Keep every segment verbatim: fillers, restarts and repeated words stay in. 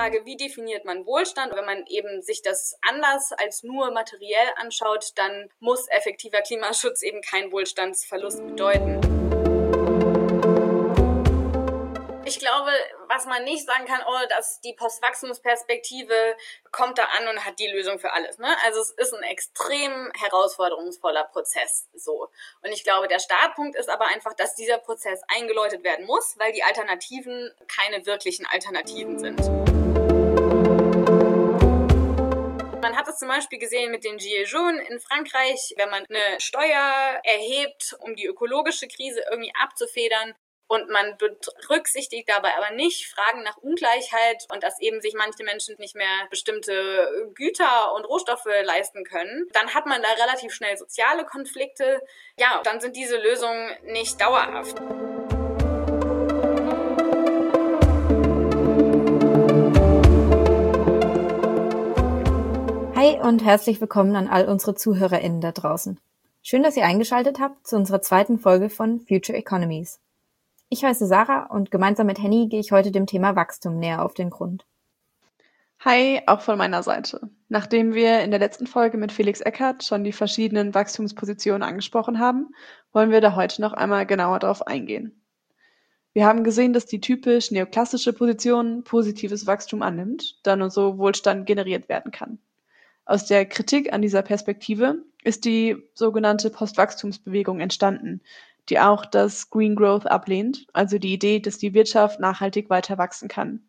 Frage, wie definiert man Wohlstand? Wenn man eben sich das anders als nur materiell anschaut, dann muss effektiver Klimaschutz eben keinen Wohlstandsverlust bedeuten. Ich glaube, was man nicht sagen kann, oh, dass die Postwachstumsperspektive kommt da an und hat die Lösung für alles, ne? Also es ist ein extrem herausforderungsvoller Prozess, so. Und ich glaube, der Startpunkt ist aber einfach, dass dieser Prozess eingeläutet werden muss, weil die Alternativen keine wirklichen Alternativen sind. Man hat es zum Beispiel gesehen mit den Gilets jaunes in Frankreich, wenn man eine Steuer erhebt, um die ökologische Krise irgendwie abzufedern, und man berücksichtigt dabei aber nicht Fragen nach Ungleichheit und dass eben sich manche Menschen nicht mehr bestimmte Güter und Rohstoffe leisten können, dann hat man da relativ schnell soziale Konflikte. Ja, dann sind diese Lösungen nicht dauerhaft. Hi und herzlich willkommen an all unsere ZuhörerInnen da draußen. Schön, dass ihr eingeschaltet habt zu unserer zweiten Folge von Future Economies. Ich heiße Sarah und gemeinsam mit Henny gehe ich heute dem Thema Wachstum näher auf den Grund. Hi, auch von meiner Seite. Nachdem wir in der letzten Folge mit Felix Eckert schon die verschiedenen Wachstumspositionen angesprochen haben, wollen wir da heute noch einmal genauer darauf eingehen. Wir haben gesehen, dass die typisch neoklassische Position positives Wachstum annimmt, da nur so Wohlstand generiert werden kann. Aus der Kritik an dieser Perspektive ist die sogenannte Postwachstumsbewegung entstanden, die auch das Green Growth ablehnt, also die Idee, dass die Wirtschaft nachhaltig weiter wachsen kann.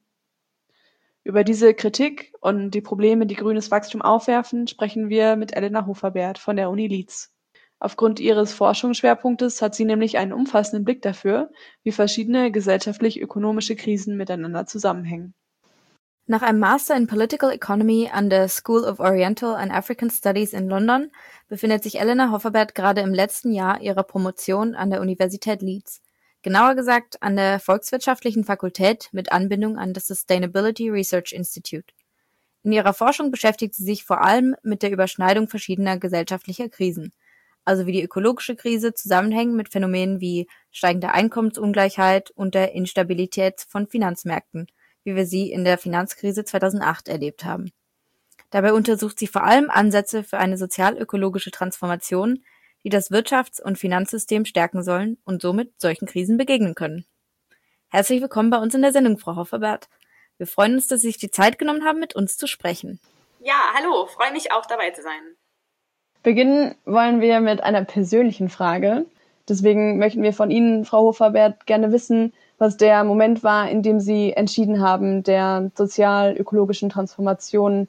Über diese Kritik und die Probleme, die grünes Wachstum aufwerfen, sprechen wir mit Elena Hoferbert von der Uni Leeds. Aufgrund ihres Forschungsschwerpunktes hat sie nämlich einen umfassenden Blick dafür, wie verschiedene gesellschaftlich-ökonomische Krisen miteinander zusammenhängen. Nach einem Master in Political Economy an der School of Oriental and African Studies in London befindet sich Elena Hoferbert gerade im letzten Jahr ihrer Promotion an der Universität Leeds. Genauer gesagt an der Volkswirtschaftlichen Fakultät mit Anbindung an das Sustainability Research Institute. In ihrer Forschung beschäftigt sie sich vor allem mit der Überschneidung verschiedener gesellschaftlicher Krisen, also wie die ökologische Krise zusammenhängt mit Phänomenen wie steigender Einkommensungleichheit und der Instabilität von Finanzmärkten, wie wir sie in der Finanzkrise zweitausendacht erlebt haben. Dabei untersucht sie vor allem Ansätze für eine sozial-ökologische Transformation, die das Wirtschafts- und Finanzsystem stärken sollen und somit solchen Krisen begegnen können. Herzlich willkommen bei uns in der Sendung, Frau Hoferbert. Wir freuen uns, dass Sie sich die Zeit genommen haben, mit uns zu sprechen. Ja, hallo, freue mich auch dabei zu sein. Beginnen wollen wir mit einer persönlichen Frage. Deswegen möchten wir von Ihnen, Frau Hoferbert, gerne wissen, was der Moment war, in dem Sie entschieden haben, der sozial-ökologischen Transformation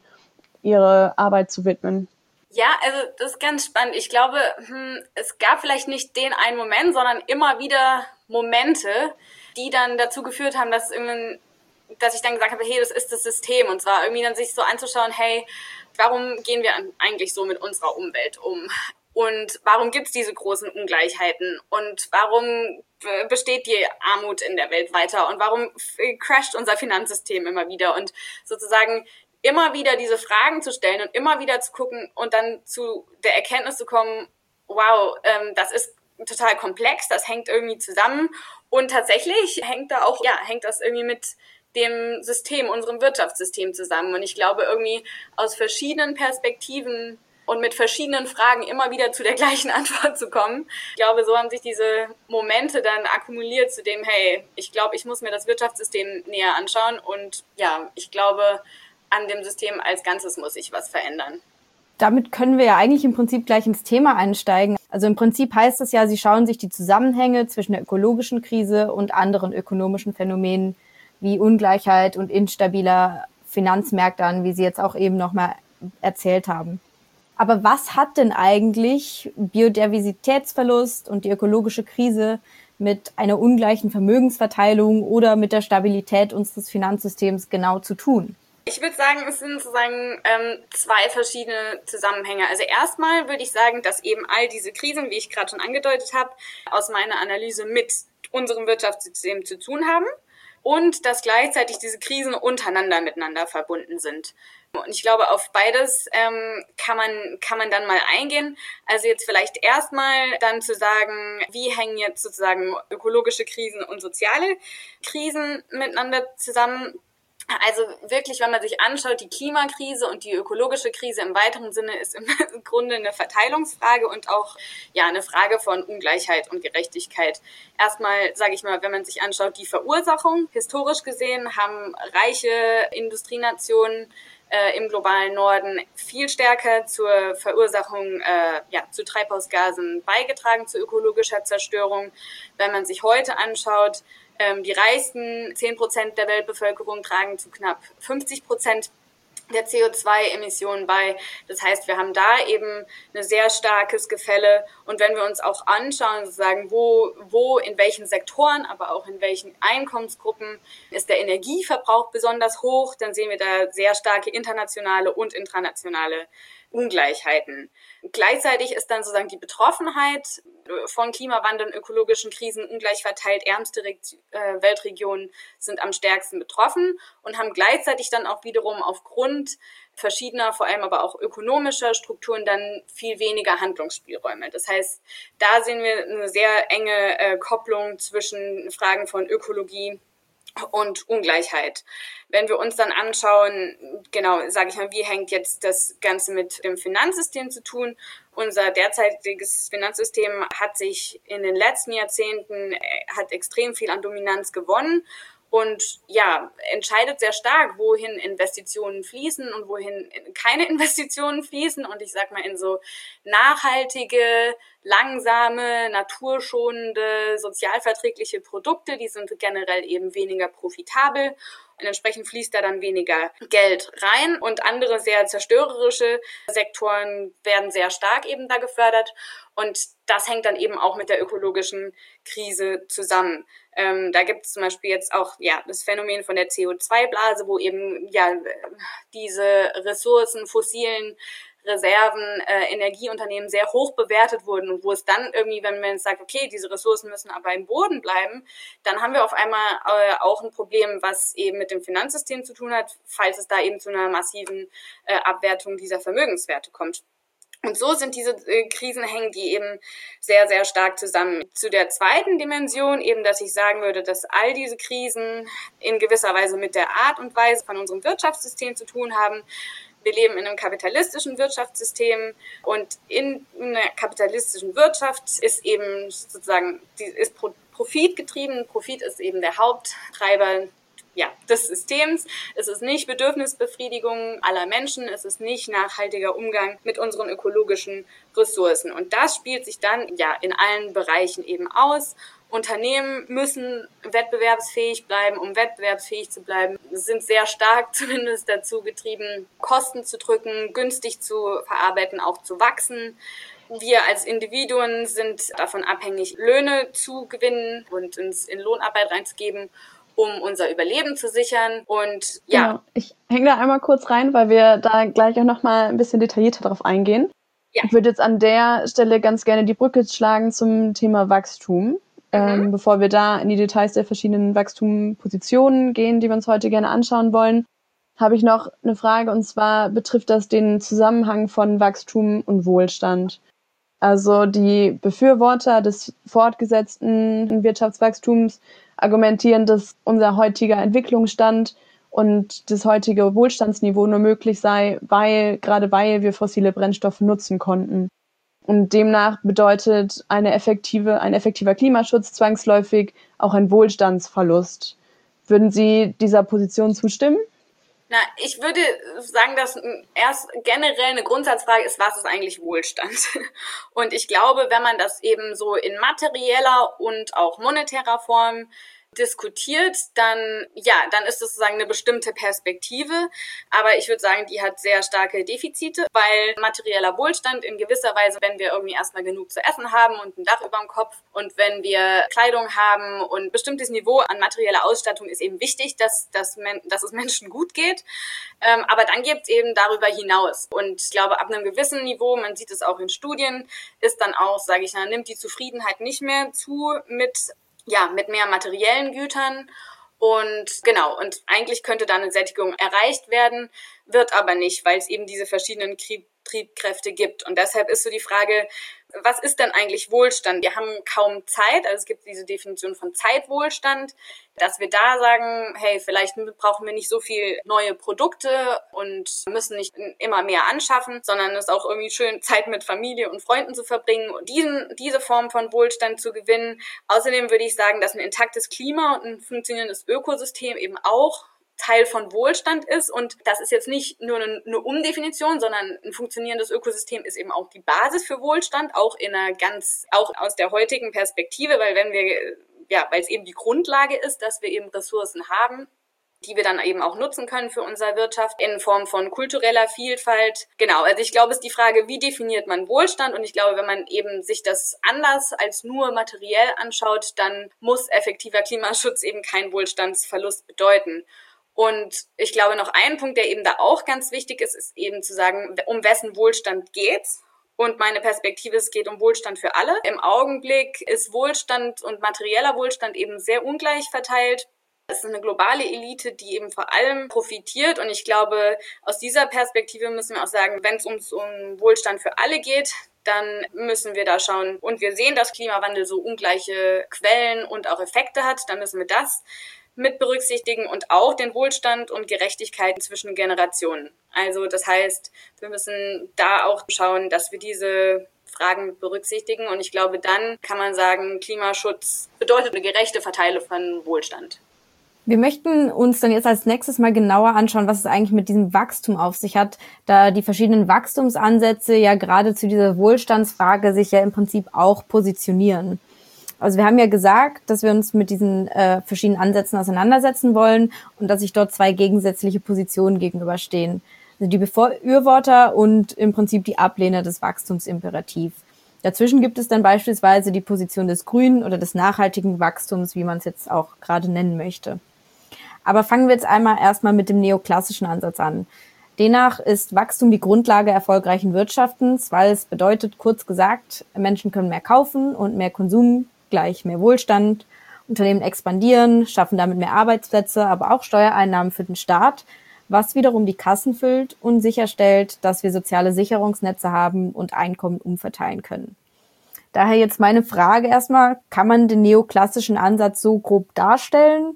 Ihre Arbeit zu widmen. Ja, also das ist ganz spannend. Ich glaube, hm, es gab vielleicht nicht den einen Moment, sondern immer wieder Momente, die dann dazu geführt haben, dass irgendwann, dass ich dann gesagt habe, hey, das ist das System. Und zwar irgendwie dann sich so anzuschauen, hey, warum gehen wir eigentlich so mit unserer Umwelt um? Und warum gibt's diese großen Ungleichheiten? Und warum besteht die Armut in der Welt weiter? Und warum crasht unser Finanzsystem immer wieder? Und sozusagen immer wieder diese Fragen zu stellen und immer wieder zu gucken und dann zu der Erkenntnis zu kommen, wow, ähm, das ist total komplex, das hängt irgendwie zusammen. Und tatsächlich hängt da auch, ja, hängt das irgendwie mit dem System, unserem Wirtschaftssystem zusammen. Und ich glaube, irgendwie aus verschiedenen Perspektiven und mit verschiedenen Fragen immer wieder zu der gleichen Antwort zu kommen. Ich glaube, so haben sich diese Momente dann akkumuliert zu dem, hey, ich glaube, ich muss mir das Wirtschaftssystem näher anschauen und ja, ich glaube, an dem System als Ganzes muss sich was verändern. Damit können wir ja eigentlich im Prinzip gleich ins Thema einsteigen. Also im Prinzip heißt es ja, Sie schauen sich die Zusammenhänge zwischen der ökologischen Krise und anderen ökonomischen Phänomenen wie Ungleichheit und instabiler Finanzmärkte an, wie Sie jetzt auch eben nochmal erzählt haben. Aber was hat denn eigentlich Biodiversitätsverlust und die ökologische Krise mit einer ungleichen Vermögensverteilung oder mit der Stabilität unseres Finanzsystems genau zu tun? Ich würde sagen, es sind sozusagen ähm, zwei verschiedene Zusammenhänge. Also erstmal würde ich sagen, dass eben all diese Krisen, wie ich gerade schon angedeutet habe, aus meiner Analyse mit unserem Wirtschaftssystem zu tun haben und dass gleichzeitig diese Krisen untereinander miteinander verbunden sind. Und ich glaube, auf beides ähm, kann man kann man dann mal eingehen. Also jetzt vielleicht erstmal dann zu sagen, wie hängen jetzt sozusagen ökologische Krisen und soziale Krisen miteinander zusammen. Also wirklich, wenn man sich anschaut, die Klimakrise und die ökologische Krise im weiteren Sinne ist im Grunde eine Verteilungsfrage und auch ja eine Frage von Ungleichheit und Gerechtigkeit. Erstmal, sage ich mal, wenn man sich anschaut, die Verursachung. Historisch gesehen haben reiche Industrienationen äh, im globalen Norden viel stärker zur Verursachung äh, ja, zu Treibhausgasen beigetragen, zu ökologischer Zerstörung. Wenn man sich heute anschaut, die reichsten zehn Prozent der Weltbevölkerung tragen zu knapp fünfzig Prozent der C O zwei Emissionen bei. Das heißt, wir haben da eben ein sehr starkes Gefälle. Und wenn wir uns auch anschauen, sozusagen, wo, wo, in welchen Sektoren, aber auch in welchen Einkommensgruppen ist der Energieverbrauch besonders hoch, dann sehen wir da sehr starke internationale und intranationale Ungleichheiten. Gleichzeitig ist dann sozusagen die Betroffenheit von Klimawandel und ökologischen Krisen ungleich verteilt. Ärmste Weltregionen sind am stärksten betroffen und haben gleichzeitig dann auch wiederum aufgrund verschiedener, vor allem aber auch ökonomischer Strukturen dann viel weniger Handlungsspielräume. Das heißt, da sehen wir eine sehr enge äh, Kopplung zwischen Fragen von Ökologie und Ungleichheit. Wenn wir uns dann anschauen, genau, sage ich mal, wie hängt jetzt das Ganze mit dem Finanzsystem zu tun? Unser derzeitiges Finanzsystem hat sich in den letzten Jahrzehnten, hat extrem viel an Dominanz gewonnen und ja, entscheidet sehr stark, wohin Investitionen fließen und wohin keine Investitionen fließen. Und ich sag mal, in so nachhaltige, langsame, naturschonende, sozialverträgliche Produkte, die sind generell eben weniger profitabel. Und entsprechend fließt da dann weniger Geld rein. Und andere sehr zerstörerische Sektoren werden sehr stark eben da gefördert. Und das hängt dann eben auch mit der ökologischen Krise zusammen. Ähm, da gibt es zum Beispiel jetzt auch ja das Phänomen von der C O zwei Blase, wo eben ja diese Ressourcen, fossilen Reserven, äh, Energieunternehmen sehr hoch bewertet wurden und wo es dann irgendwie, wenn man jetzt sagt, okay, diese Ressourcen müssen aber im Boden bleiben, dann haben wir auf einmal äh, auch ein Problem, was eben mit dem Finanzsystem zu tun hat, falls es da eben zu einer massiven äh, Abwertung dieser Vermögenswerte kommt. Und so sind diese äh, Krisen, hängen die eben sehr, sehr stark zusammen. Zu der zweiten Dimension eben, dass ich sagen würde, dass all diese Krisen in gewisser Weise mit der Art und Weise von unserem Wirtschaftssystem zu tun haben. Wir leben in einem kapitalistischen Wirtschaftssystem und in einer kapitalistischen Wirtschaft ist eben sozusagen, die ist Profit getrieben. Profit ist eben der Haupttreiber ja, des Systems. Es ist nicht Bedürfnisbefriedigung aller Menschen, es ist nicht nachhaltiger Umgang mit unseren ökologischen Ressourcen. Und das spielt sich dann ja in allen Bereichen eben aus. Unternehmen müssen wettbewerbsfähig bleiben, um wettbewerbsfähig zu bleiben, sind sehr stark zumindest dazu getrieben, Kosten zu drücken, günstig zu verarbeiten, auch zu wachsen. Wir als Individuen sind davon abhängig, Löhne zu gewinnen und uns in Lohnarbeit reinzugeben, um unser Überleben zu sichern. Und ja. Genau. Ich hänge da einmal kurz rein, weil wir da gleich auch nochmal ein bisschen detaillierter drauf eingehen. Ja. Ich würde jetzt an der Stelle ganz gerne die Brücke schlagen zum Thema Wachstum. Mhm. Ähm, bevor wir da in die Details der verschiedenen Wachstumspositionen gehen, die wir uns heute gerne anschauen wollen, habe ich noch eine Frage, und zwar betrifft das den Zusammenhang von Wachstum und Wohlstand. Also die Befürworter des fortgesetzten Wirtschaftswachstums argumentieren, dass unser heutiger Entwicklungsstand und das heutige Wohlstandsniveau nur möglich sei, weil, gerade weil wir fossile Brennstoffe nutzen konnten. Und demnach bedeutet eine effektive, ein effektiver Klimaschutz zwangsläufig auch ein Wohlstandsverlust. Würden Sie dieser Position zustimmen? Na, ich würde sagen, dass erst generell eine Grundsatzfrage ist, was ist eigentlich Wohlstand? Und ich glaube, wenn man das eben so in materieller und auch monetärer Form diskutiert, dann, ja, dann ist das sozusagen eine bestimmte Perspektive. Aber ich würde sagen, die hat sehr starke Defizite, weil materieller Wohlstand in gewisser Weise, wenn wir irgendwie erstmal genug zu essen haben und ein Dach über dem Kopf und wenn wir Kleidung haben und ein bestimmtes Niveau an materieller Ausstattung ist eben wichtig, dass, dass, dass es Menschen gut geht. Ähm, aber dann gibt es eben darüber hinaus. Und ich glaube, ab einem gewissen Niveau, man sieht es auch in Studien, ist dann auch, sage ich mal, nimmt die Zufriedenheit nicht mehr zu mit ja, mit mehr materiellen Gütern und genau, und eigentlich könnte da eine Sättigung erreicht werden, wird aber nicht, weil es eben diese verschiedenen Triebkräfte gibt. Und deshalb ist so die Frage, was ist denn eigentlich Wohlstand? Wir haben kaum Zeit, also es gibt diese Definition von Zeitwohlstand, dass wir da sagen, hey, vielleicht brauchen wir nicht so viel neue Produkte und müssen nicht immer mehr anschaffen, sondern es ist auch irgendwie schön, Zeit mit Familie und Freunden zu verbringen und diesen, diese Form von Wohlstand zu gewinnen. Außerdem würde ich sagen, dass ein intaktes Klima und ein funktionierendes Ökosystem eben auch Teil von Wohlstand ist, und das ist jetzt nicht nur eine, eine Umdefinition, sondern ein funktionierendes Ökosystem ist eben auch die Basis für Wohlstand, auch in einer ganz, auch aus der heutigen Perspektive, weil wenn wir, ja, weil es eben die Grundlage ist, dass wir eben Ressourcen haben, die wir dann eben auch nutzen können für unsere Wirtschaft in Form von kultureller Vielfalt. Genau, also ich glaube, es ist die Frage, wie definiert man Wohlstand? Und ich glaube, wenn man eben sich das anders als nur materiell anschaut, dann muss effektiver Klimaschutz eben keinen Wohlstandsverlust bedeuten. Und ich glaube, noch ein Punkt, der eben da auch ganz wichtig ist, ist eben zu sagen, um wessen Wohlstand geht's? Und meine Perspektive, es geht um Wohlstand für alle. Im Augenblick ist Wohlstand und materieller Wohlstand eben sehr ungleich verteilt. Es ist eine globale Elite, die eben vor allem profitiert. Und ich glaube, aus dieser Perspektive müssen wir auch sagen, wenn es ums um Wohlstand für alle geht, dann müssen wir da schauen. Und wir sehen, dass Klimawandel so ungleiche Quellen und auch Effekte hat. Dann müssen wir das mit berücksichtigen und auch den Wohlstand und Gerechtigkeit zwischen Generationen. Also das heißt, wir müssen da auch schauen, dass wir diese Fragen mit berücksichtigen. Und ich glaube, dann kann man sagen, Klimaschutz bedeutet eine gerechte Verteilung von Wohlstand. Wir möchten uns dann jetzt als nächstes mal genauer anschauen, was es eigentlich mit diesem Wachstum auf sich hat, da die verschiedenen Wachstumsansätze ja gerade zu dieser Wohlstandsfrage sich ja im Prinzip auch positionieren. Also wir haben ja gesagt, dass wir uns mit diesen äh, verschiedenen Ansätzen auseinandersetzen wollen und dass sich dort zwei gegensätzliche Positionen gegenüberstehen. Also die Befürworter und im Prinzip die Ablehner des Wachstumsimperativs. Dazwischen gibt es dann beispielsweise die Position des grünen oder des nachhaltigen Wachstums, wie man es jetzt auch gerade nennen möchte. Aber fangen wir jetzt einmal erstmal mit dem neoklassischen Ansatz an. Demnach ist Wachstum die Grundlage erfolgreichen Wirtschaftens, weil es bedeutet, kurz gesagt, Menschen können mehr kaufen und mehr Konsum gleich mehr Wohlstand. Unternehmen expandieren, schaffen damit mehr Arbeitsplätze, aber auch Steuereinnahmen für den Staat, was wiederum die Kassen füllt und sicherstellt, dass wir soziale Sicherungsnetze haben und Einkommen umverteilen können. Daher jetzt meine Frage erstmal, kann man den neoklassischen Ansatz so grob darstellen?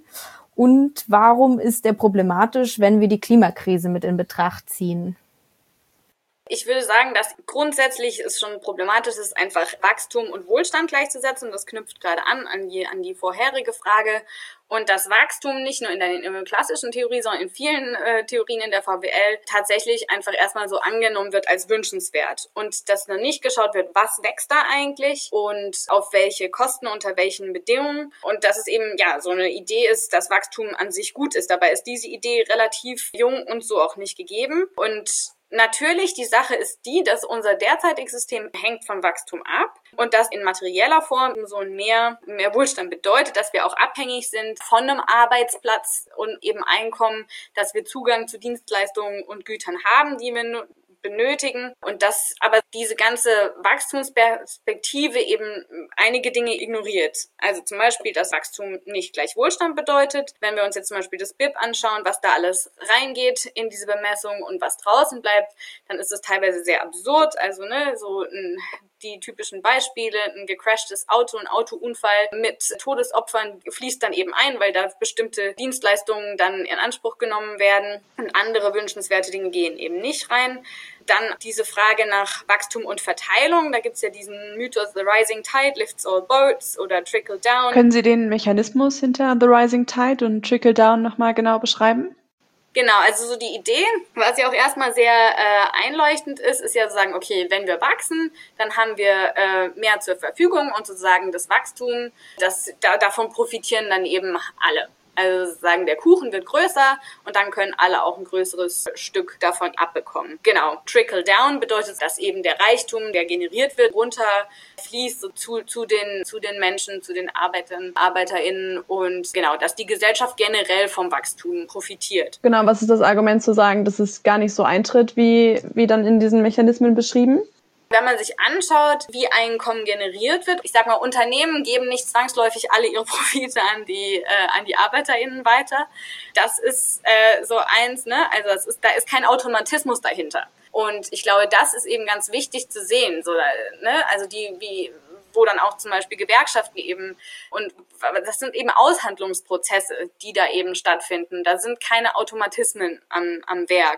Und warum ist der problematisch, wenn wir die Klimakrise mit in Betracht ziehen? Ich würde sagen, dass grundsätzlich es schon problematisch ist, einfach Wachstum und Wohlstand gleichzusetzen. Das knüpft gerade an, an die, an die vorherige Frage. Und das Wachstum nicht nur in der, in der klassischen Theorie, sondern in vielen äh, Theorien in der V W L tatsächlich einfach erstmal so angenommen wird als wünschenswert. Und dass noch nicht geschaut wird, was wächst da eigentlich und auf welche Kosten, unter welchen Bedingungen. Und dass es eben ja so eine Idee ist, dass Wachstum an sich gut ist. Dabei ist diese Idee relativ jung und so auch nicht gegeben. Und natürlich, die Sache ist die, dass unser derzeitiges System hängt vom Wachstum ab und das in materieller Form so ein mehr, mehr Wohlstand bedeutet, dass wir auch abhängig sind von einem Arbeitsplatz und eben Einkommen, dass wir Zugang zu Dienstleistungen und Gütern haben, die wir benötigen und dass aber diese ganze Wachstumsperspektive eben einige Dinge ignoriert. Also zum Beispiel, dass Wachstum nicht gleich Wohlstand bedeutet. Wenn wir uns jetzt zum Beispiel das B I P anschauen, was da alles reingeht in diese Bemessung und was draußen bleibt, dann ist es teilweise sehr absurd. Also ne, so ein die typischen Beispiele, ein gecrashtes Auto, ein Autounfall mit Todesopfern fließt dann eben ein, weil da bestimmte Dienstleistungen dann in Anspruch genommen werden und andere wünschenswerte Dinge gehen eben nicht rein. Dann diese Frage nach Wachstum und Verteilung, da gibt's ja diesen Mythos, the rising tide lifts all boats oder trickle down. Können Sie den Mechanismus hinter the rising tide und trickle down nochmal genau beschreiben? Genau, also so die Idee, was ja auch erstmal sehr äh, einleuchtend ist, ist ja zu sagen, okay, wenn wir wachsen, dann haben wir äh, mehr zur Verfügung und sozusagen das Wachstum, das da, davon profitieren dann eben alle. Also sozusagen der Kuchen wird größer und dann können alle auch ein größeres Stück davon abbekommen. Genau, Trickle Down bedeutet, dass eben der Reichtum, der generiert wird, runterfließt so zu, zu, den, zu den Menschen, zu den Arbeitern, ArbeiterInnen und genau, dass die Gesellschaft generell vom Wachstum profitiert. Genau, was ist das Argument zu sagen, dass es gar nicht so eintritt, wie, wie dann in diesen Mechanismen beschrieben? Wenn man sich anschaut, wie Einkommen generiert wird, ich sag mal, Unternehmen geben nicht zwangsläufig alle ihre Profite an die äh, an die ArbeiterInnen weiter. Das ist äh, so eins, ne? Also das ist, da ist kein Automatismus dahinter. Und ich glaube, das ist eben ganz wichtig zu sehen, so, ne? Also die, wie, wo dann auch zum Beispiel Gewerkschaften eben, und das sind eben Aushandlungsprozesse, die da eben stattfinden. Da sind keine Automatismen am, am Werk.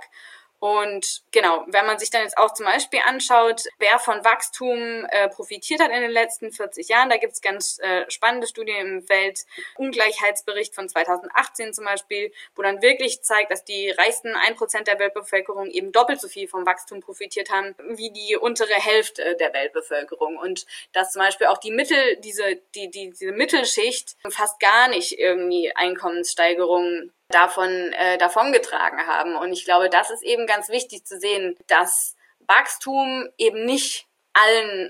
Und genau, wenn man sich dann jetzt auch zum Beispiel anschaut, wer von Wachstum äh, profitiert hat in den letzten vierzig Jahren, da gibt's ganz äh, spannende Studien im Weltungleichheitsbericht von zweitausendachtzehn zum Beispiel, wo dann wirklich zeigt, dass die reichsten ein Prozent der Weltbevölkerung eben doppelt so viel vom Wachstum profitiert haben, wie die untere Hälfte der Weltbevölkerung. Und dass zum Beispiel auch die Mittel, diese, die, die, diese Mittelschicht fast gar nicht irgendwie Einkommenssteigerungen davon äh, davongetragen haben. Und ich glaube, das ist eben ganz wichtig zu sehen, dass Wachstum eben nicht allen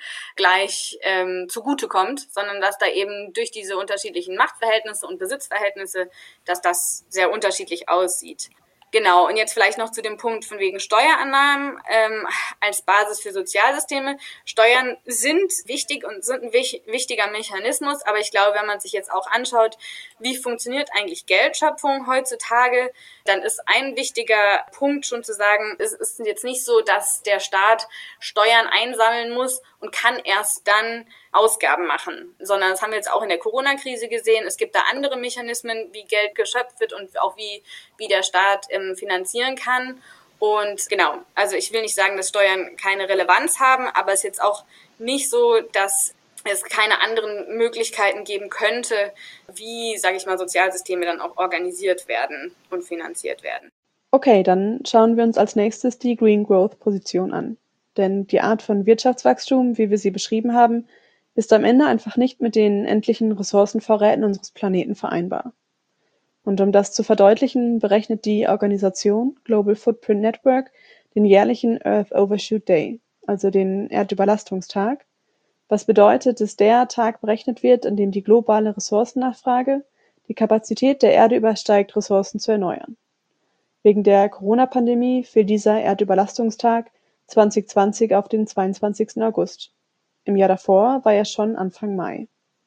gleich ähm, zugutekommt, sondern dass da eben durch diese unterschiedlichen Machtverhältnisse und Besitzverhältnisse, dass das sehr unterschiedlich aussieht. Genau, und jetzt vielleicht noch zu dem Punkt von wegen Steuerannahmen ähm, als Basis für Sozialsysteme. Steuern sind wichtig und sind ein wich- wichtiger Mechanismus, aber ich glaube, wenn man sich jetzt auch anschaut, wie funktioniert eigentlich Geldschöpfung heutzutage, dann ist ein wichtiger Punkt schon zu sagen, es ist jetzt nicht so, dass der Staat Steuern einsammeln muss und kann erst dann Ausgaben machen, sondern das haben wir jetzt auch in der Corona-Krise gesehen. Es gibt da andere Mechanismen, wie Geld geschöpft wird und auch wie, wie der Staat ähm, finanzieren kann. Und genau, also ich will nicht sagen, dass Steuern keine Relevanz haben, aber es ist jetzt auch nicht so, dass es keine anderen Möglichkeiten geben könnte, wie, sage ich mal, Sozialsysteme dann auch organisiert werden und finanziert werden. Okay, dann schauen wir uns als nächstes die Green Growth-Position an. Denn die Art von Wirtschaftswachstum, wie wir sie beschrieben haben, ist am Ende einfach nicht mit den endlichen Ressourcenvorräten unseres Planeten vereinbar. Und um das zu verdeutlichen, berechnet die Organisation Global Footprint Network den jährlichen Earth Overshoot Day, also den Erdüberlastungstag, was bedeutet, dass der Tag berechnet wird, an dem die globale Ressourcennachfrage die Kapazität der Erde übersteigt, Ressourcen zu erneuern. Wegen der Corona-Pandemie fiel dieser Erdüberlastungstag zwanzig zwanzig auf den zweiundzwanzigsten August. Im Jahr davor war er schon Anfang Mai.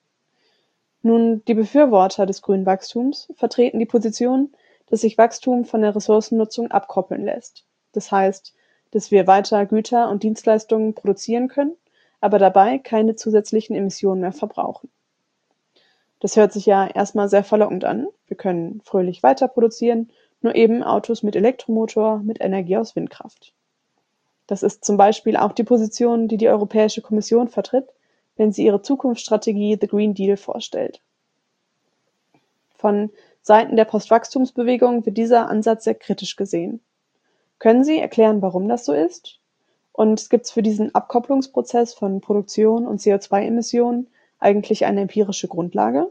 Nun, die Befürworter des grünen Wachstums vertreten die Position, dass sich Wachstum von der Ressourcennutzung abkoppeln lässt. Das heißt, dass wir weiter Güter und Dienstleistungen produzieren können, aber dabei keine zusätzlichen Emissionen mehr verbrauchen. Das hört sich ja erstmal sehr verlockend an. Wir können fröhlich weiter produzieren, nur eben Autos mit Elektromotor, mit Energie aus Windkraft. Das ist zum Beispiel auch die Position, die die Europäische Kommission vertritt, wenn sie ihre Zukunftsstrategie The Green Deal vorstellt. Von Seiten der Postwachstumsbewegung wird dieser Ansatz sehr kritisch gesehen. Können Sie erklären, warum das so ist? Und gibt es für diesen Abkopplungsprozess von Produktion und C O zwei Emissionen eigentlich eine empirische Grundlage?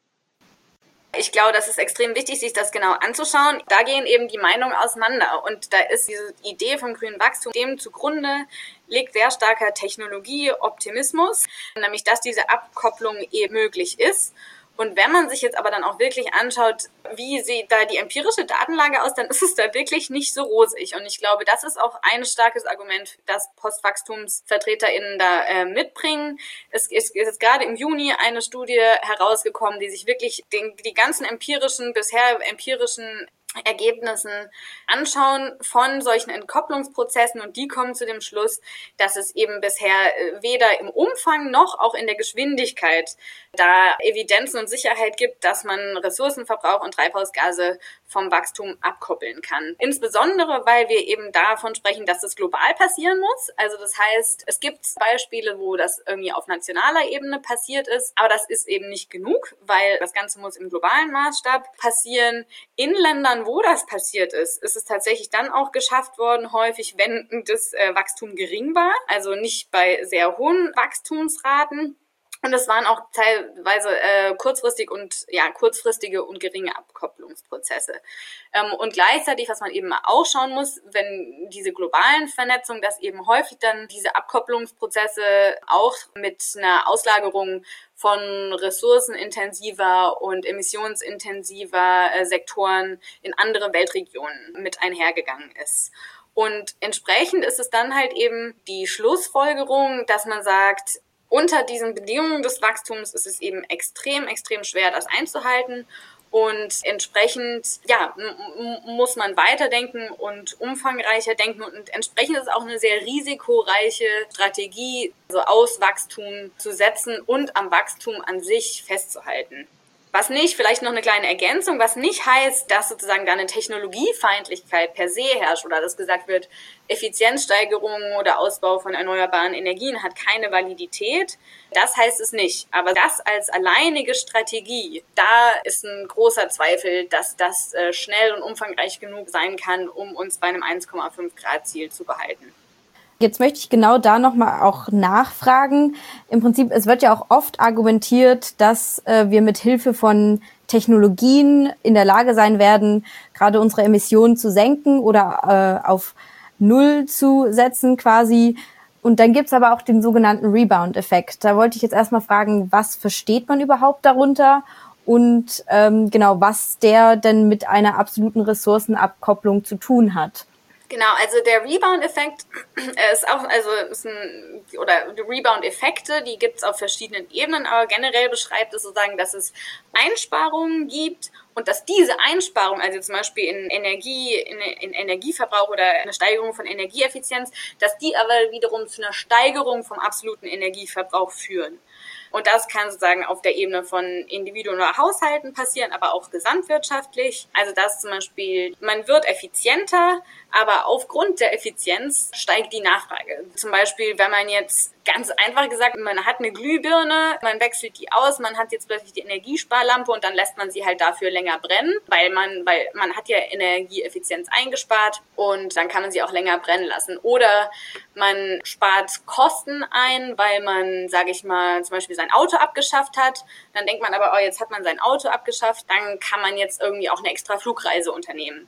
Ich glaube, das ist extrem wichtig, sich das genau anzuschauen. Da gehen eben die Meinungen auseinander. Und da ist diese Idee vom grünen Wachstum, dem zugrunde liegt sehr starker Technologieoptimismus, nämlich dass diese Abkopplung eben möglich ist. Und wenn man sich jetzt aber dann auch wirklich anschaut, wie sieht da die empirische Datenlage aus, dann ist es da wirklich nicht so rosig. Und ich glaube, das ist auch ein starkes Argument, das PostwachstumsvertreterInnen da äh, mitbringen. Es ist jetzt gerade im Juni eine Studie herausgekommen, die sich wirklich den, die ganzen empirischen, bisher empirischen Ergebnissen anschauen von solchen Entkopplungsprozessen, und die kommen zu dem Schluss, dass es eben bisher weder im Umfang noch auch in der Geschwindigkeit da Evidenzen und Sicherheit gibt, dass man Ressourcenverbrauch und Treibhausgase vom Wachstum abkoppeln kann. Insbesondere, weil wir eben davon sprechen, dass das global passieren muss. Also das heißt, es gibt Beispiele, wo das irgendwie auf nationaler Ebene passiert ist, aber das ist eben nicht genug, weil das Ganze muss im globalen Maßstab passieren. In Ländern, wo das passiert ist, ist es tatsächlich dann auch geschafft worden, häufig, wenn das äh, Wachstum gering war, also nicht bei sehr hohen Wachstumsraten. Und es waren auch teilweise äh, kurzfristig und ja kurzfristige und geringe Abkopplungsprozesse. Ähm, und gleichzeitig, was man eben auch schauen muss, wenn diese globalen Vernetzungen, dass eben häufig dann diese Abkopplungsprozesse auch mit einer Auslagerung von ressourcenintensiver und emissionsintensiver äh, Sektoren in andere Weltregionen mit einhergegangen ist. Und entsprechend ist es dann halt eben die Schlussfolgerung, dass man sagt, unter diesen Bedingungen des Wachstums ist es eben extrem, extrem schwer, das einzuhalten. Und entsprechend, ja, m- muss man weiterdenken und umfangreicher denken. Und entsprechend ist es auch eine sehr risikoreiche Strategie, so aus Wachstum zu setzen und am Wachstum an sich festzuhalten. Was nicht, vielleicht noch eine kleine Ergänzung, was nicht heißt, dass sozusagen da eine Technologiefeindlichkeit per se herrscht oder dass gesagt wird, Effizienzsteigerung oder Ausbau von erneuerbaren Energien hat keine Validität. Das heißt es nicht. Aber das als alleinige Strategie, da ist ein großer Zweifel, dass das äh, schnell und umfangreich genug sein kann, um uns bei einem eins Komma fünf Grad Ziel zu behalten. Jetzt möchte ich genau da nochmal auch nachfragen. Im Prinzip, es wird ja auch oft argumentiert, dass äh, wir mit Hilfe von Technologien in der Lage sein werden, gerade unsere Emissionen zu senken oder äh, auf Null zu setzen quasi. Und dann gibt's aber auch den sogenannten Rebound-Effekt. Da wollte ich jetzt erstmal fragen, was versteht man überhaupt darunter und ähm, genau, was der denn mit einer absoluten Ressourcenabkopplung zu tun hat. Genau, also der Rebound-Effekt ist auch, also ist ein, oder die Rebound-Effekte, die gibt's auf verschiedenen Ebenen, aber generell beschreibt es sozusagen, dass es Einsparungen gibt und dass diese Einsparungen, also zum Beispiel in Energie, in, in Energieverbrauch oder eine Steigerung von Energieeffizienz, dass die aber wiederum zu einer Steigerung vom absoluten Energieverbrauch führen. Und das kann sozusagen auf der Ebene von Individuen oder Haushalten passieren, aber auch gesamtwirtschaftlich. Also dass zum Beispiel, man wird effizienter, aber aufgrund der Effizienz steigt die Nachfrage. Zum Beispiel, wenn man jetzt ganz einfach gesagt, man hat eine Glühbirne, man wechselt die aus, man hat jetzt plötzlich die Energiesparlampe und dann lässt man sie halt dafür länger brennen, weil man, weil man hat ja Energieeffizienz eingespart und dann kann man sie auch länger brennen lassen. Oder man spart Kosten ein, weil man, sage ich mal, zum Beispiel sein Auto abgeschafft hat. Dann denkt man aber, oh, jetzt hat man sein Auto abgeschafft, dann kann man jetzt irgendwie auch eine extra Flugreise unternehmen.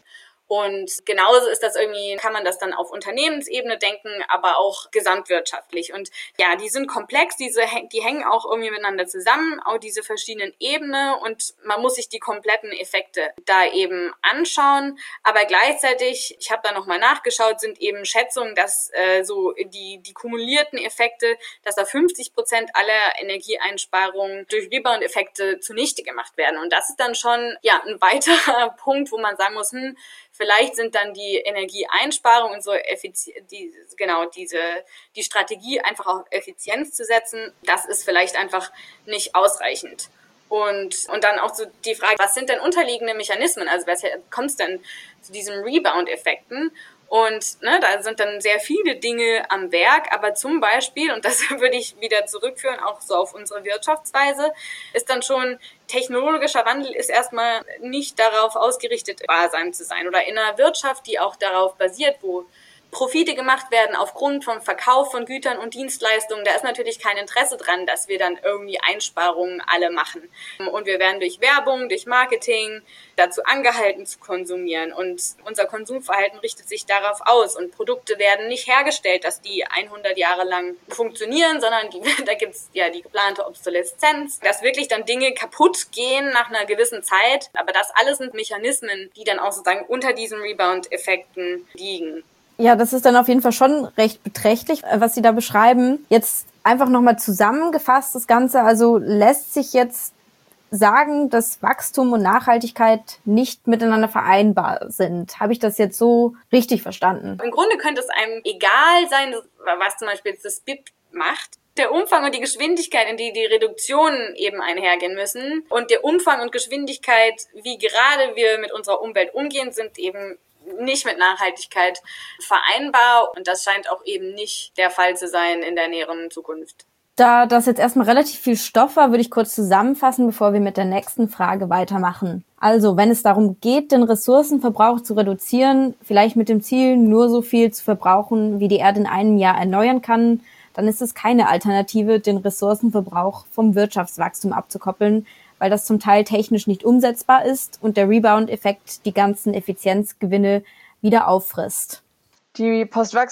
Und genauso ist das irgendwie, kann man das dann auf Unternehmensebene denken, aber auch gesamtwirtschaftlich. Und ja, die sind komplex, diese, die hängen auch irgendwie miteinander zusammen, auch diese verschiedenen Ebenen und man muss sich die kompletten Effekte da eben anschauen. Aber gleichzeitig, ich habe da nochmal nachgeschaut, sind eben Schätzungen, dass äh, so die, die kumulierten Effekte, dass da fünfzig Prozent aller Energieeinsparungen durch Rebound-Effekte zunichte gemacht werden. Und das ist dann schon ja ein weiterer Punkt, wo man sagen muss, hm, vielleicht sind dann die Energieeinsparungen und so effizient, die, genau, diese, die Strategie einfach auf Effizienz zu setzen, das ist vielleicht einfach nicht ausreichend. Und, und dann auch so die Frage, was sind denn unterliegende Mechanismen? Also, was kommt es denn zu diesen Rebound-Effekten? Und ne, da sind dann sehr viele Dinge am Werk, aber zum Beispiel, und das würde ich wieder zurückführen, auch so auf unsere Wirtschaftsweise, ist dann schon, technologischer Wandel ist erstmal nicht darauf ausgerichtet, sparsam zu sein. Oder in einer Wirtschaft, die auch darauf basiert, wo Profite gemacht werden aufgrund vom Verkauf von Gütern und Dienstleistungen, da ist natürlich kein Interesse dran, dass wir dann irgendwie Einsparungen alle machen. Und wir werden durch Werbung, durch Marketing dazu angehalten zu konsumieren. Und unser Konsumverhalten richtet sich darauf aus. Und Produkte werden nicht hergestellt, dass die hundert Jahre lang funktionieren, sondern die, da gibt's ja die geplante Obsoleszenz, dass wirklich dann Dinge kaputt gehen nach einer gewissen Zeit. Aber das alles sind Mechanismen, die dann auch sozusagen unter diesen Rebound-Effekten liegen. Ja, das ist dann auf jeden Fall schon recht beträchtlich, was Sie da beschreiben. Jetzt einfach nochmal zusammengefasst das Ganze. Also lässt sich jetzt sagen, dass Wachstum und Nachhaltigkeit nicht miteinander vereinbar sind. Habe ich das jetzt so richtig verstanden? Im Grunde könnte es einem egal sein, was zum Beispiel jetzt das B I P macht. Der Umfang und die Geschwindigkeit, in die die Reduktionen eben einhergehen müssen und der Umfang und Geschwindigkeit, wie gerade wir mit unserer Umwelt umgehen, sind eben nicht mit Nachhaltigkeit vereinbar und das scheint auch eben nicht der Fall zu sein in der näheren Zukunft. Da das jetzt erstmal relativ viel Stoff war, würde ich kurz zusammenfassen, bevor wir mit der nächsten Frage weitermachen. Also, wenn es darum geht, den Ressourcenverbrauch zu reduzieren, vielleicht mit dem Ziel, nur so viel zu verbrauchen, wie die Erde in einem Jahr erneuern kann, dann ist es keine Alternative, den Ressourcenverbrauch vom Wirtschaftswachstum abzukoppeln, weil das zum Teil technisch nicht umsetzbar ist und der Rebound-Effekt die ganzen Effizienzgewinne wieder auffrisst. Die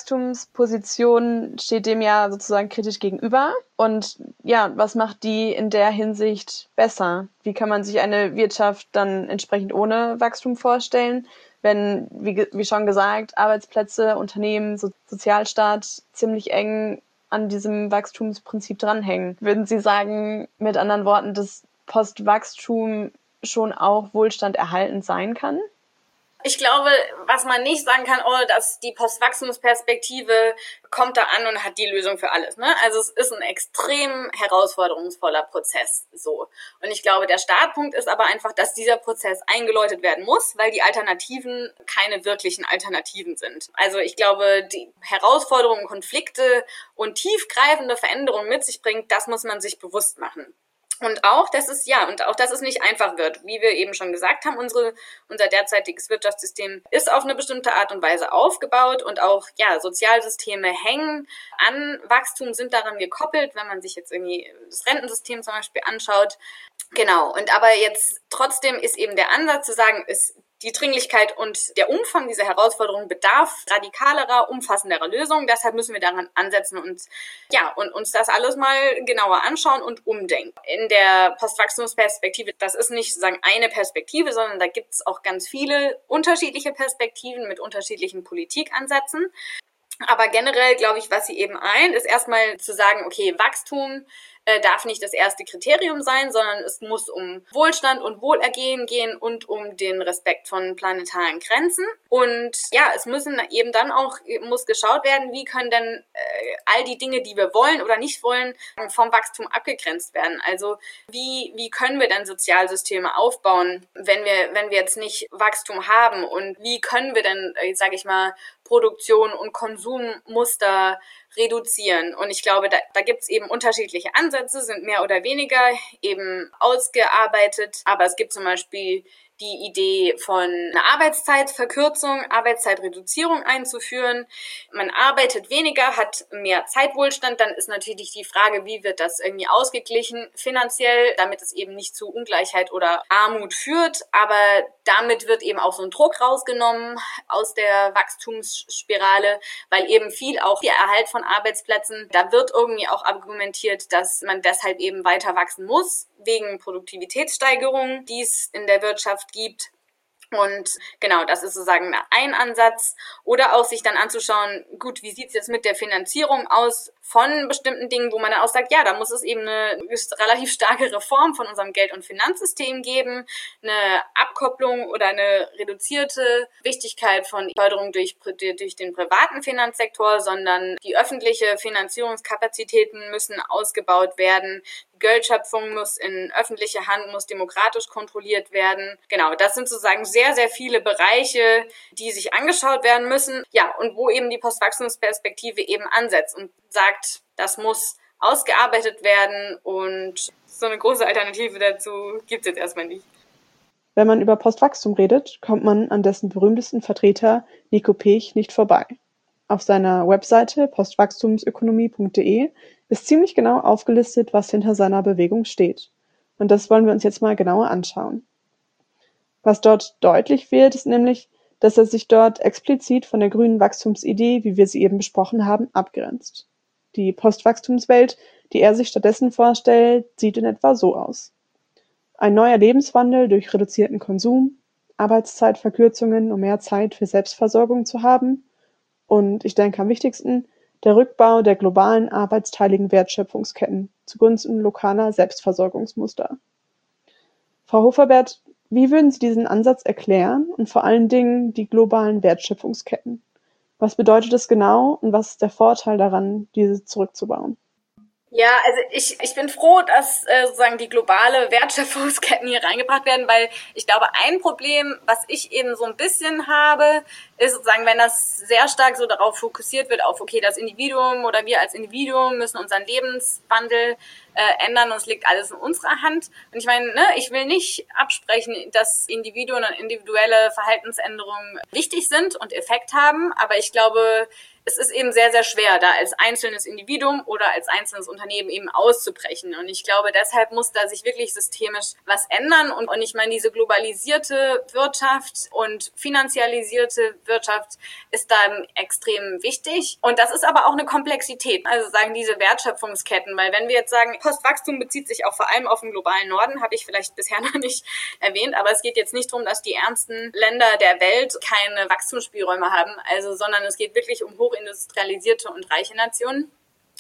Postwachstumsposition steht dem ja sozusagen kritisch gegenüber. Und ja, was macht die in der Hinsicht besser? Wie kann man sich eine Wirtschaft dann entsprechend ohne Wachstum vorstellen, wenn, wie, wie schon gesagt, Arbeitsplätze, Unternehmen, so, Sozialstaat ziemlich eng an diesem Wachstumsprinzip dranhängen? Würden Sie sagen, mit anderen Worten, dass Postwachstum schon auch Wohlstand erhalten sein kann? Ich glaube, was man nicht sagen kann, oh, dass die Postwachstumsperspektive kommt da an und hat die Lösung für alles, ne? Also es ist ein extrem herausforderungsvoller Prozess, so. Und ich glaube, der Startpunkt ist aber einfach, dass dieser Prozess eingeläutet werden muss, weil die Alternativen keine wirklichen Alternativen sind. Also ich glaube, die Herausforderungen, Konflikte und tiefgreifende Veränderungen mit sich bringt, das muss man sich bewusst machen. Und auch, dass es, ja, und auch, dass es nicht einfach wird. Wie wir eben schon gesagt haben, unsere, unser derzeitiges Wirtschaftssystem ist auf eine bestimmte Art und Weise aufgebaut und auch, ja, Sozialsysteme hängen an Wachstum, sind daran gekoppelt, wenn man sich jetzt irgendwie das Rentensystem zum Beispiel anschaut. Genau. Und aber jetzt trotzdem ist eben der Ansatz zu sagen, ist die Dringlichkeit und der Umfang dieser Herausforderung bedarf radikalerer, umfassenderer Lösungen. Deshalb müssen wir daran ansetzen und ja und uns das alles mal genauer anschauen und umdenken. In der Postwachstumsperspektive, das ist nicht sozusagen eine Perspektive, sondern da gibt es auch ganz viele unterschiedliche Perspektiven mit unterschiedlichen Politikansätzen. Aber generell glaube ich, was sie eben eint, ist erstmal zu sagen, okay, Wachstum äh, darf nicht das erste Kriterium sein, sondern es muss um Wohlstand und Wohlergehen gehen und um den Respekt von planetaren Grenzen. Und ja, es müssen eben dann auch, muss geschaut werden, wie können denn äh, all die Dinge, die wir wollen oder nicht wollen, vom Wachstum abgegrenzt werden. Also wie wie können wir denn Sozialsysteme aufbauen, wenn wir wenn wir jetzt nicht Wachstum haben? Und wie können wir denn, äh, sage ich mal, Produktion und Konsummuster reduzieren. Und ich glaube, da, da gibt es eben unterschiedliche Ansätze, sind mehr oder weniger eben ausgearbeitet. Aber es gibt zum Beispiel die Idee von einer Arbeitszeitverkürzung, Arbeitszeitreduzierung einzuführen. Man arbeitet weniger, hat mehr Zeitwohlstand. Dann ist natürlich die Frage, wie wird das irgendwie ausgeglichen finanziell, damit es eben nicht zu Ungleichheit oder Armut führt. Aber damit wird eben auch so ein Druck rausgenommen aus der Wachstumsspirale, weil eben viel auch der Erhalt von Arbeitsplätzen, da wird irgendwie auch argumentiert, dass man deshalb eben weiter wachsen muss, wegen Produktivitätssteigerungen, die es in der Wirtschaft gibt. Und genau, das ist sozusagen ein Ansatz. Oder auch sich dann anzuschauen, gut, wie sieht's jetzt mit der Finanzierung aus von bestimmten Dingen, wo man dann auch sagt, ja, da muss es eben eine relativ starke Reform von unserem Geld- und Finanzsystem geben, eine Abkopplung oder eine reduzierte Wichtigkeit von Förderung durch, durch den privaten Finanzsektor, sondern die öffentliche Finanzierungskapazitäten müssen ausgebaut werden. Geldschöpfung muss in öffentliche Hand, muss demokratisch kontrolliert werden. Genau, das sind sozusagen sehr, sehr viele Bereiche, die sich angeschaut werden müssen. Ja, und wo eben die Postwachstumsperspektive eben ansetzt und sagt, das muss ausgearbeitet werden und so eine große Alternative dazu gibt es jetzt erstmal nicht. Wenn man über Postwachstum redet, kommt man an dessen berühmtesten Vertreter Nico Pech nicht vorbei. Auf seiner Webseite postwachstumsökonomie punkt de ist ziemlich genau aufgelistet, was hinter seiner Bewegung steht. Und das wollen wir uns jetzt mal genauer anschauen. Was dort deutlich wird, ist nämlich, dass er sich dort explizit von der grünen Wachstumsidee, wie wir sie eben besprochen haben, abgrenzt. Die Postwachstumswelt, die er sich stattdessen vorstellt, sieht in etwa so aus. Ein neuer Lebenswandel durch reduzierten Konsum, Arbeitszeitverkürzungen, um mehr Zeit für Selbstversorgung zu haben und, ich denke am wichtigsten, der Rückbau der globalen arbeitsteiligen Wertschöpfungsketten zugunsten lokaler Selbstversorgungsmuster. Frau Hoferbert, wie würden Sie diesen Ansatz erklären und vor allen Dingen die globalen Wertschöpfungsketten? Was bedeutet es genau und was ist der Vorteil daran, diese zurückzubauen? Ja, also ich ich bin froh, dass äh, sozusagen die globale Wertschöpfungsketten hier reingebracht werden, weil ich glaube, ein Problem, was ich eben so ein bisschen habe, ist sozusagen, wenn das sehr stark so darauf fokussiert wird, auf, okay, das Individuum oder wir als Individuum müssen unseren Lebenswandel äh, ändern und es liegt alles in unserer Hand. Und ich meine, ne, ich will nicht absprechen, dass Individuen und individuelle Verhaltensänderungen wichtig sind und Effekt haben, aber ich glaube, es ist eben sehr, sehr schwer, da als einzelnes Individuum oder als einzelnes Unternehmen eben auszubrechen. Und ich glaube, deshalb muss da sich wirklich systemisch was ändern. Und, und ich meine, diese globalisierte Wirtschaft und finanzialisierte Wirtschaft ist da extrem wichtig. Und das ist aber auch eine Komplexität. Also sagen diese Wertschöpfungsketten, weil wenn wir jetzt sagen, Postwachstum bezieht sich auch vor allem auf den globalen Norden, habe ich vielleicht bisher noch nicht erwähnt, aber es geht jetzt nicht darum, dass die ärmsten Länder der Welt keine Wachstumsspielräume haben, also sondern es geht wirklich um hochindustrialisierte und reiche Nationen.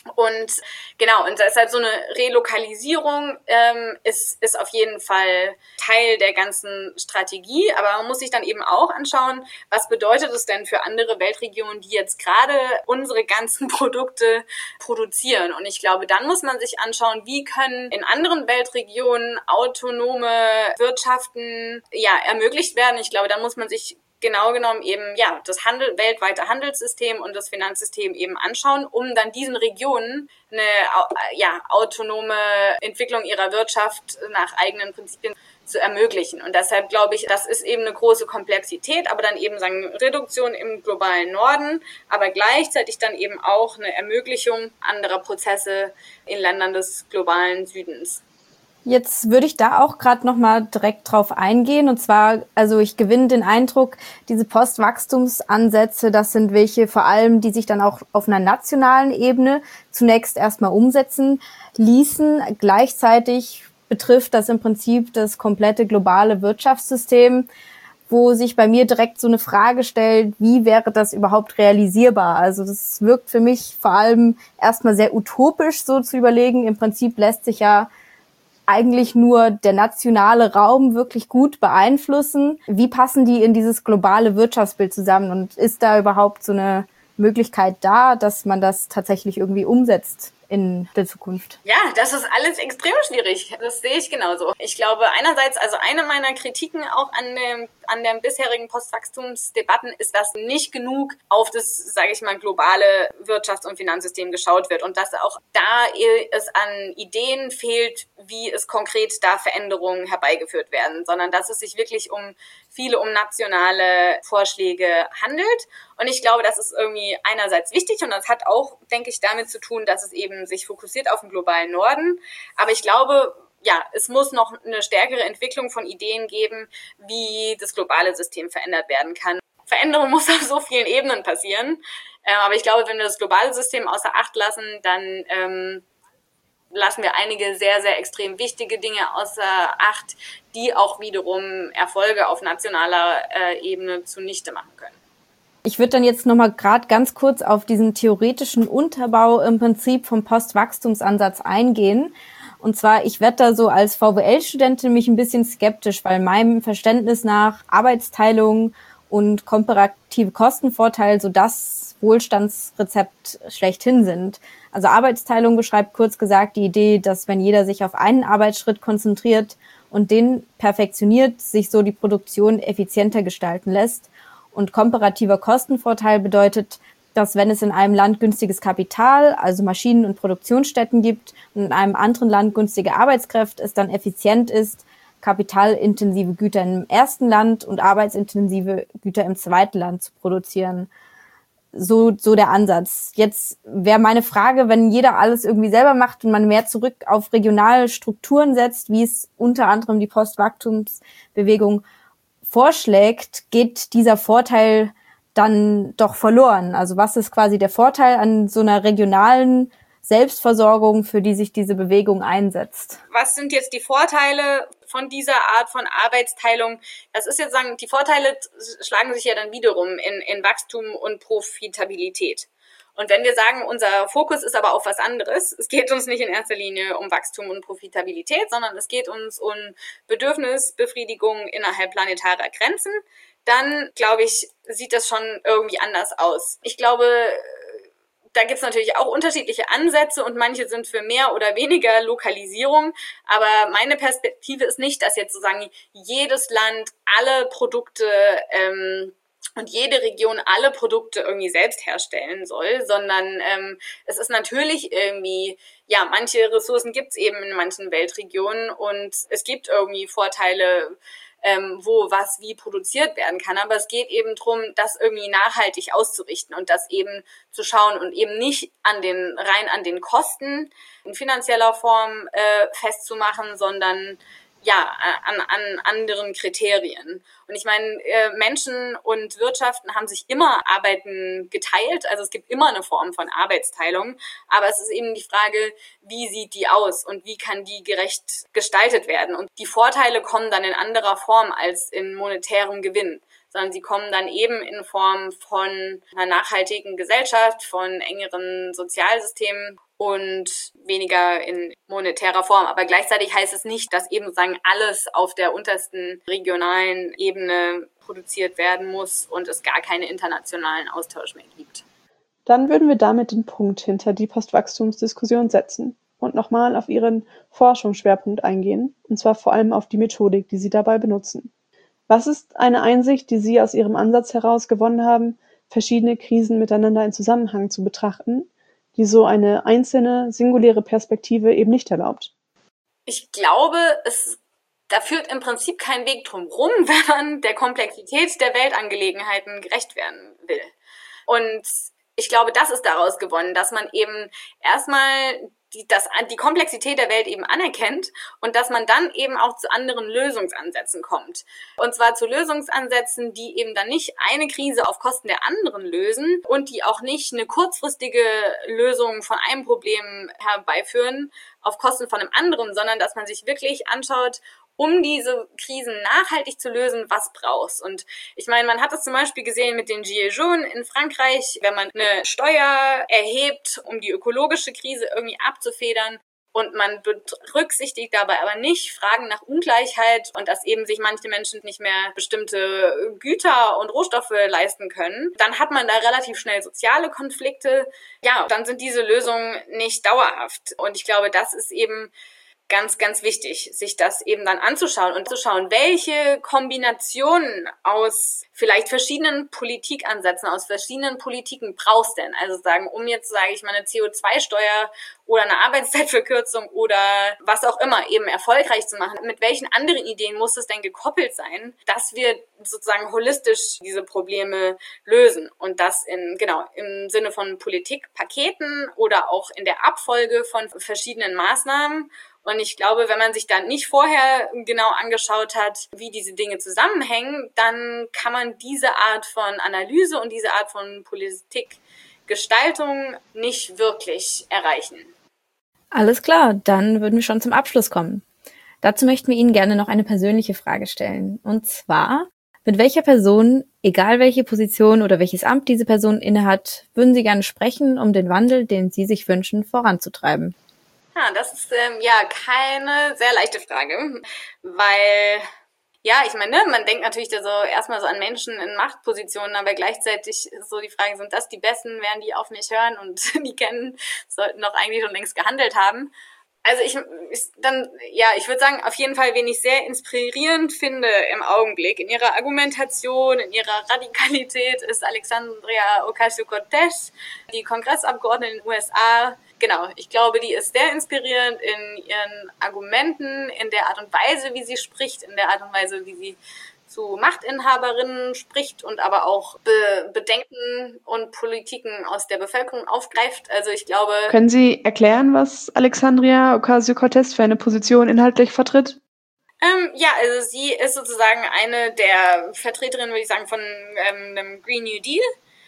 Und genau, und deshalb so eine Relokalisierung ähm, ist, ist auf jeden Fall Teil der ganzen Strategie. Aber man muss sich dann eben auch anschauen, was bedeutet es denn für andere Weltregionen, die jetzt gerade unsere ganzen Produkte produzieren. Und ich glaube, dann muss man sich anschauen, wie können in anderen Weltregionen autonome Wirtschaften ja ermöglicht werden. Ich glaube, dann muss man sich genau genommen eben ja das Handel, weltweite Handelssystem und das Finanzsystem eben anschauen, um dann diesen Regionen eine ja autonome Entwicklung ihrer Wirtschaft nach eigenen Prinzipien zu ermöglichen. Und deshalb glaube ich, das ist eben eine große Komplexität, aber dann eben sagen Reduktion im globalen Norden, aber gleichzeitig dann eben auch eine Ermöglichung anderer Prozesse in Ländern des globalen Südens. Jetzt würde ich da auch gerade noch mal direkt drauf eingehen. Und zwar, also ich gewinne den Eindruck, diese Postwachstumsansätze, das sind welche vor allem, die sich dann auch auf einer nationalen Ebene zunächst erstmal umsetzen ließen. Gleichzeitig betrifft das im Prinzip das komplette globale Wirtschaftssystem, wo sich bei mir direkt so eine Frage stellt, wie wäre das überhaupt realisierbar? Also das wirkt für mich vor allem erstmal sehr utopisch, so zu überlegen. Im Prinzip lässt sich ja eigentlich nur der nationale Raum wirklich gut beeinflussen. Wie passen die in dieses globale Wirtschaftsbild zusammen? Und ist da überhaupt so eine Möglichkeit da, dass man das tatsächlich irgendwie umsetzt in der Zukunft? Ja, das ist alles extrem schwierig. Das sehe ich genauso. Ich glaube, einerseits, also eine meiner Kritiken auch an dem, an den bisherigen Postwachstumsdebatten ist, dass nicht genug auf das, sage ich mal, globale Wirtschafts- und Finanzsystem geschaut wird und dass auch da es an Ideen fehlt, wie es konkret da Veränderungen herbeigeführt werden, sondern dass es sich wirklich um viele um nationale Vorschläge handelt. Und ich glaube, das ist irgendwie einerseits wichtig und das hat auch, denke ich, damit zu tun, dass es eben sich fokussiert auf den globalen Norden. Aber ich glaube, ja, es muss noch eine stärkere Entwicklung von Ideen geben, wie das globale System verändert werden kann. Veränderung muss auf so vielen Ebenen passieren. Äh, aber ich glaube, wenn wir das globale System außer Acht lassen, dann ähm, lassen wir einige sehr, sehr extrem wichtige Dinge außer Acht, die auch wiederum Erfolge auf nationaler äh, Ebene zunichte machen können. Ich würde dann jetzt nochmal gerade ganz kurz auf diesen theoretischen Unterbau im Prinzip vom Postwachstumsansatz eingehen. Und zwar, ich werde da so als V W L-Studentin mich ein bisschen skeptisch, weil meinem Verständnis nach Arbeitsteilung und komparative Kostenvorteil so das Wohlstandsrezept schlechthin sind. Also Arbeitsteilung beschreibt kurz gesagt die Idee, dass wenn jeder sich auf einen Arbeitsschritt konzentriert und den perfektioniert, sich so die Produktion effizienter gestalten lässt. Und komparativer Kostenvorteil bedeutet, dass wenn es in einem Land günstiges Kapital, also Maschinen und Produktionsstätten gibt und in einem anderen Land günstige Arbeitskräfte, es dann effizient ist, kapitalintensive Güter im ersten Land und arbeitsintensive Güter im zweiten Land zu produzieren. So, so der Ansatz. Jetzt wäre meine Frage, wenn jeder alles irgendwie selber macht und man mehr zurück auf regionale Strukturen setzt, wie es unter anderem die Postwachstumsbewegung vorschlägt, geht dieser Vorteil dann doch verloren. Also was ist quasi der Vorteil an so einer regionalen Selbstversorgung, für die sich diese Bewegung einsetzt? Was sind jetzt die Vorteile von dieser Art von Arbeitsteilung? Das ist jetzt sagen, die Vorteile schlagen sich ja dann wiederum in, in Wachstum und Profitabilität. Und wenn wir sagen, unser Fokus ist aber auf was anderes, es geht uns nicht in erster Linie um Wachstum und Profitabilität, sondern es geht uns um Bedürfnisbefriedigung innerhalb planetarer Grenzen, dann, glaube ich, sieht das schon irgendwie anders aus. Ich glaube, da gibt's natürlich auch unterschiedliche Ansätze und manche sind für mehr oder weniger Lokalisierung. Aber meine Perspektive ist nicht, dass jetzt sozusagen jedes Land alle Produkte ähm, und jede Region alle Produkte irgendwie selbst herstellen soll, sondern ähm, es ist natürlich irgendwie, ja, manche Ressourcen gibt's eben in manchen Weltregionen und es gibt irgendwie Vorteile, ähm, wo was wie produziert werden kann. Aber es geht eben drum, das irgendwie nachhaltig auszurichten und das eben zu schauen und eben nicht an den rein an den Kosten in finanzieller Form äh, festzumachen, sondern ja, an, an anderen Kriterien. Und ich meine, äh, Menschen und Wirtschaften haben sich immer Arbeiten geteilt, also es gibt immer eine Form von Arbeitsteilung, aber es ist eben die Frage, wie sieht die aus und wie kann die gerecht gestaltet werden? Und die Vorteile kommen dann in anderer Form als in monetärem Gewinn, sondern sie kommen dann eben in Form von einer nachhaltigen Gesellschaft, von engeren Sozialsystemen und weniger in monetärer Form. Aber gleichzeitig heißt es nicht, dass eben sozusagen alles auf der untersten regionalen Ebene produziert werden muss und es gar keinen internationalen Austausch mehr gibt. Dann würden wir damit den Punkt hinter die Postwachstumsdiskussion setzen und nochmal auf Ihren Forschungsschwerpunkt eingehen, und zwar vor allem auf die Methodik, die Sie dabei benutzen. Was ist eine Einsicht, die Sie aus Ihrem Ansatz heraus gewonnen haben, verschiedene Krisen miteinander in Zusammenhang zu betrachten, die so eine einzelne, singuläre Perspektive eben nicht erlaubt? Ich glaube, es da führt im Prinzip kein Weg drum rum, wenn man der Komplexität der Weltangelegenheiten gerecht werden will. Und ich glaube, das ist daraus gewonnen, dass man eben erstmal die, das, die Komplexität der Welt eben anerkennt und dass man dann eben auch zu anderen Lösungsansätzen kommt. Und zwar zu Lösungsansätzen, die eben dann nicht eine Krise auf Kosten der anderen lösen und die auch nicht eine kurzfristige Lösung von einem Problem herbeiführen auf Kosten von einem anderen, sondern dass man sich wirklich anschaut, um diese Krisen nachhaltig zu lösen, was brauchst. Und ich meine, man hat es zum Beispiel gesehen mit den Gilets jaunes in Frankreich, wenn man eine Steuer erhebt, um die ökologische Krise irgendwie abzufedern und man berücksichtigt dabei aber nicht Fragen nach Ungleichheit und dass eben sich manche Menschen nicht mehr bestimmte Güter und Rohstoffe leisten können, dann hat man da relativ schnell soziale Konflikte. Ja, dann sind diese Lösungen nicht dauerhaft. Und ich glaube, das ist eben ganz, ganz wichtig, sich das eben dann anzuschauen und zu schauen, welche Kombinationen aus vielleicht verschiedenen Politikansätzen, aus verschiedenen Politiken brauchst denn? Also sagen, um jetzt, sage ich mal, eine C O zwei Steuer oder eine Arbeitszeitverkürzung oder was auch immer eben erfolgreich zu machen. Mit welchen anderen Ideen muss es denn gekoppelt sein, dass wir sozusagen holistisch diese Probleme lösen und das in, genau, im Sinne von Politikpaketen oder auch in der Abfolge von verschiedenen Maßnahmen. Und ich glaube, wenn man sich dann nicht vorher genau angeschaut hat, wie diese Dinge zusammenhängen, dann kann man diese Art von Analyse und diese Art von Politikgestaltung nicht wirklich erreichen. Alles klar, dann würden wir schon zum Abschluss kommen. Dazu möchten wir Ihnen gerne noch eine persönliche Frage stellen. Und zwar, mit welcher Person, egal welche Position oder welches Amt diese Person innehat, würden Sie gerne sprechen, um den Wandel, den Sie sich wünschen, voranzutreiben? Ja, das ist ähm, ja keine sehr leichte Frage, weil, ja, ich meine, ne, man denkt natürlich da so erstmal so an Menschen in Machtpositionen, aber gleichzeitig ist so die Frage, sind das die Besten, werden die auf mich hören und die kennen, sollten doch eigentlich schon längst gehandelt haben. Also ich, ich dann ja, ich würde sagen, auf jeden Fall, wen ich sehr inspirierend finde im Augenblick in ihrer Argumentation, in ihrer Radikalität, ist Alexandria Ocasio-Cortez, die Kongressabgeordnete in den U S A. Genau, ich glaube, die ist sehr inspirierend in ihren Argumenten, in der Art und Weise, wie sie spricht, in der Art und Weise, wie sie zu Machtinhaberinnen spricht und aber auch Be- Bedenken und Politiken aus der Bevölkerung aufgreift. Also ich glaube... Können Sie erklären, was Alexandria Ocasio-Cortez für eine Position inhaltlich vertritt? Ähm, ja, also sie ist sozusagen eine der Vertreterinnen, würde ich sagen, von ähm, einem Green New Deal.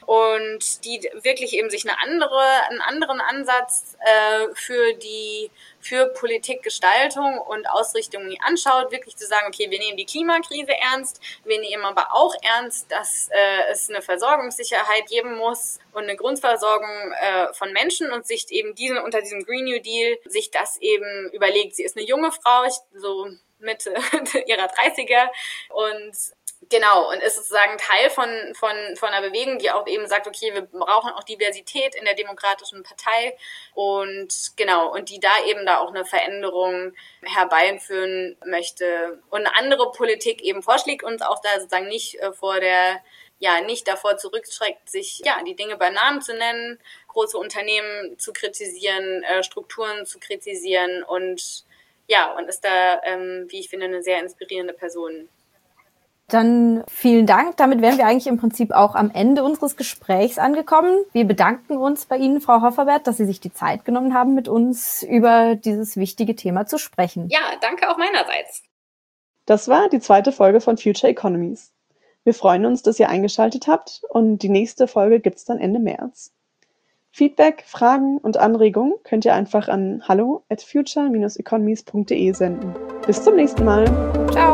Und die wirklich eben sich eine andere, einen anderen Ansatz äh, für die für Politikgestaltung und Ausrichtung anschaut, wirklich zu sagen, okay, wir nehmen die Klimakrise ernst, wir nehmen aber auch ernst, dass äh, es eine Versorgungssicherheit geben muss und eine Grundversorgung äh, von Menschen und sich eben diesen unter diesem Green New Deal sich das eben überlegt. Sie ist eine junge Frau, so Mitte ihrer dreißiger und genau, und ist sozusagen Teil von, von, von einer Bewegung, die auch eben sagt, okay, wir brauchen auch Diversität in der Demokratischen Partei und genau, und die da eben da auch eine Veränderung herbeiführen möchte und eine andere Politik eben vorschlägt und auch da sozusagen nicht äh, vor der, ja, nicht davor zurückschreckt, sich, ja, die Dinge beim Namen zu nennen, große Unternehmen zu kritisieren, äh, Strukturen zu kritisieren und ja, und ist da, ähm, wie ich finde, eine sehr inspirierende Person. Dann vielen Dank. Damit wären wir eigentlich im Prinzip auch am Ende unseres Gesprächs angekommen. Wir bedanken uns bei Ihnen, Frau Hofferberth, dass Sie sich die Zeit genommen haben, mit uns über dieses wichtige Thema zu sprechen. Ja, danke auch meinerseits. Das war die zweite Folge von Future Economies. Wir freuen uns, dass ihr eingeschaltet habt und die nächste Folge gibt's dann Ende März. Feedback, Fragen und Anregungen könnt ihr einfach an hallo at future dash economies punkt de senden. Bis zum nächsten Mal. Ciao.